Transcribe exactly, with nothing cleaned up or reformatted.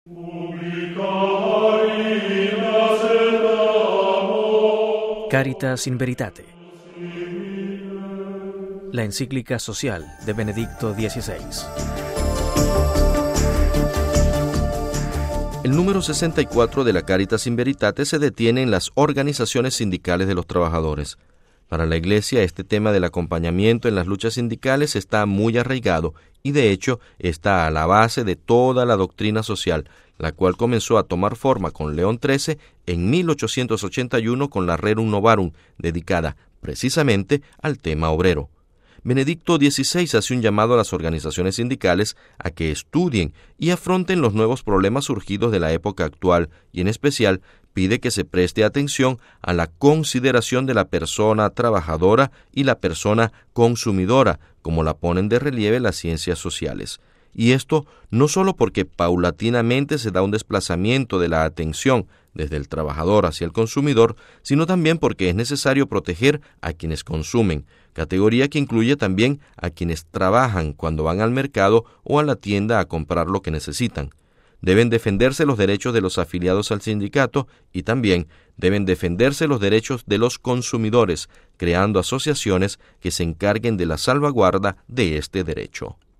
Caritas in Veritate, la encíclica social de Benedicto dieciséis. El número sesenta y cuatro de la Caritas in Veritate se detiene en las organizaciones sindicales de los trabajadores. Para la Iglesia, este tema del acompañamiento en las luchas sindicales está muy arraigado y, de hecho, está a la base de toda la doctrina social, la cual comenzó a tomar forma con León trece en mil ochocientos ochenta y uno con la Rerum Novarum, dedicada precisamente al tema obrero. Benedicto dieciséis hace un llamado a las organizaciones sindicales a que estudien y afronten los nuevos problemas surgidos de la época actual y, en especial, pide que se preste atención a la consideración de la persona trabajadora y la persona consumidora, como la ponen de relieve las ciencias sociales. Y esto no solo porque paulatinamente se da un desplazamiento de la atención desde el trabajador hacia el consumidor, sino también porque es necesario proteger a quienes consumen, categoría que incluye también a quienes trabajan cuando van al mercado o a la tienda a comprar lo que necesitan. Deben defenderse los derechos de los afiliados al sindicato y también deben defenderse los derechos de los consumidores, creando asociaciones que se encarguen de la salvaguarda de este derecho.